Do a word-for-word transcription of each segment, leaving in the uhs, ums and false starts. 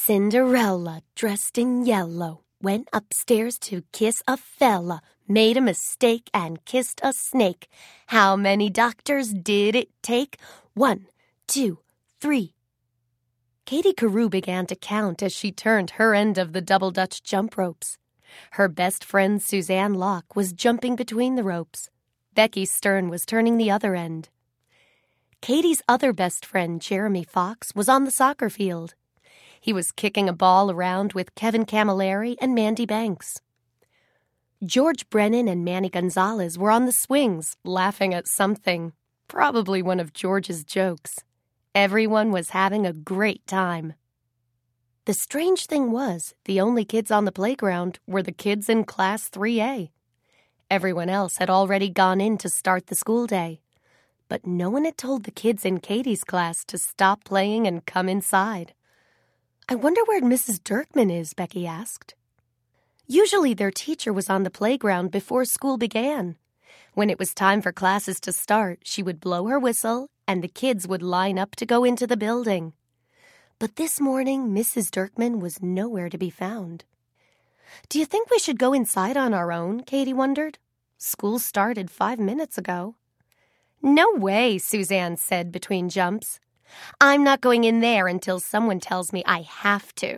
Cinderella, dressed in yellow, went upstairs to kiss a fella, made a mistake and kissed a snake. How many doctors did it take? One, two, three. Katie Carew began to count as she turned her end of the double Dutch jump ropes. Her best friend Suzanne Locke was jumping between the ropes. Becky Stern was turning the other end. Katie's other best friend, Jeremy Fox, was on the soccer field. He was kicking a ball around with Kevin Camilleri and Mandy Banks. George Brennan and Manny Gonzalez were on the swings, laughing at something, probably one of George's jokes. Everyone was having a great time. The strange thing was, the only kids on the playground were the kids in Class three A. Everyone else had already gone in to start the school day. But no one had told the kids in Katie's class to stop playing and come inside. "I wonder where Missus Dirkman is," Becky asked. Usually their teacher was on the playground before school began. When it was time for classes to start, she would blow her whistle and the kids would line up to go into the building. But this morning, Missus Dirkman was nowhere to be found. "Do you think we should go inside on our own?" Katie wondered. "School started five minutes ago." "No way," Suzanne said between jumps. "I'm not going in there until someone tells me I have to."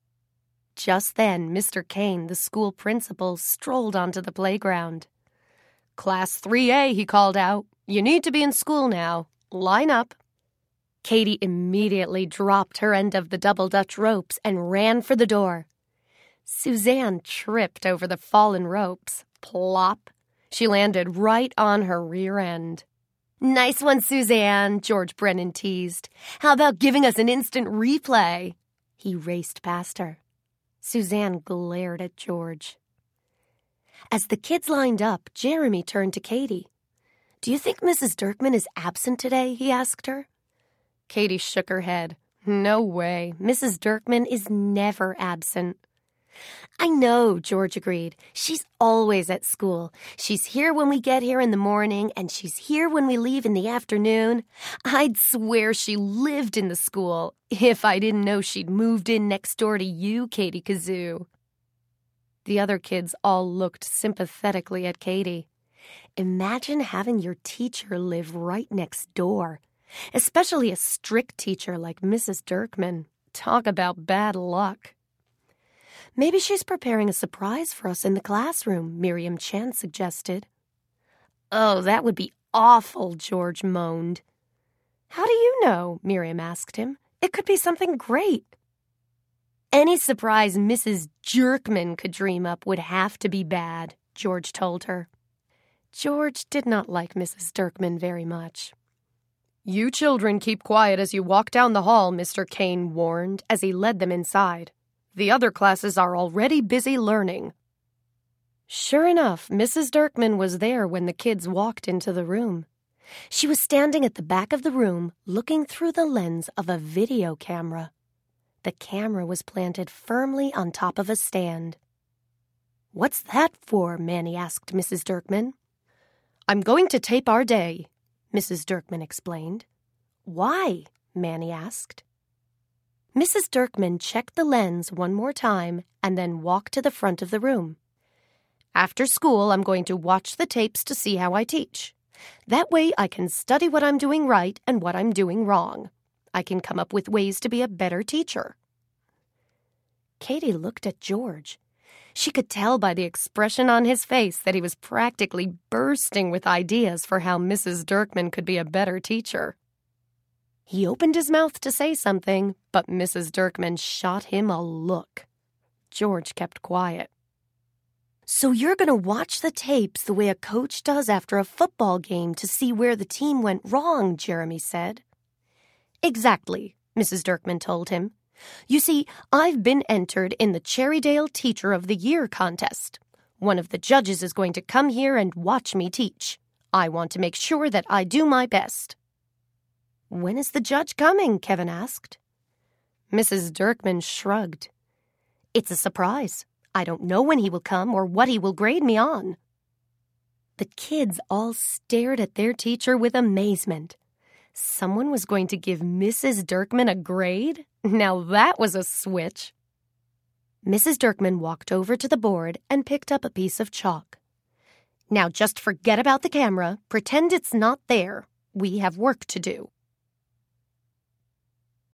Just then, Mister Kane, the school principal, strolled onto the playground. "Class three A, he called out. "You need to be in school now. Line up." Katie immediately dropped her end of the double Dutch ropes and ran for the door. Suzanne tripped over the fallen ropes. Plop! She landed right on her rear end. "Nice one, Suzanne," George Brennan teased. "How about giving us an instant replay?" He raced past her. Suzanne glared at George. As the kids lined up, Jeremy turned to Katie. "Do you think Missus Dirkman is absent today?" he asked her. Katie shook her head. "No way. Missus Dirkman is never absent." "I know," George agreed. "She's always at school. She's here when we get here in the morning, and she's here when we leave in the afternoon. I'd swear she lived in the school if I didn't know she'd moved in next door to you, Katie Kazoo." The other kids all looked sympathetically at Katie. Imagine having your teacher live right next door, especially a strict teacher like Missus Dirkman. Talk about bad luck. "Maybe she's preparing a surprise for us in the classroom," Miriam Chan suggested. "Oh, that would be awful," George moaned. "How do you know?" Miriam asked him. "It could be something great." "Any surprise Missus Jerkman could dream up would have to be bad," George told her. George did not like Missus Dirkman very much. "You children keep quiet as you walk down the hall," Mister Kane warned as he led them inside. "The other classes are already busy learning." Sure enough, Missus Dirkman was there when the kids walked into the room. She was standing at the back of the room, looking through the lens of a video camera. The camera was planted firmly on top of a stand. "What's that for?" Manny asked Missus Dirkman. "I'm going to tape our day," Missus Dirkman explained. "Why?" Manny asked. Missus Dirkman checked the lens one more time and then walked to the front of the room. "After school, I'm going to watch the tapes to see how I teach. That way I can study what I'm doing right and what I'm doing wrong. I can come up with ways to be a better teacher." Katie looked at George. She could tell by the expression on his face that he was practically bursting with ideas for how Missus Dirkman could be a better teacher. He opened his mouth to say something, but Missus Dirkman shot him a look. George kept quiet. "So you're going to watch the tapes the way a coach does after a football game to see where the team went wrong," Jeremy said. "Exactly," Missus Dirkman told him. "You see, I've been entered in the Cherrydale Teacher of the Year contest. One of the judges is going to come here and watch me teach. I want to make sure that I do my best." "When is the judge coming?" Kevin asked. Missus Dirkman shrugged. "It's a surprise. I don't know when he will come or what he will grade me on." The kids all stared at their teacher with amazement. Someone was going to give Missus Dirkman a grade? Now that was a switch. Missus Dirkman walked over to the board and picked up a piece of chalk. Now just forget about the camera. Pretend it's not there. We have work to do.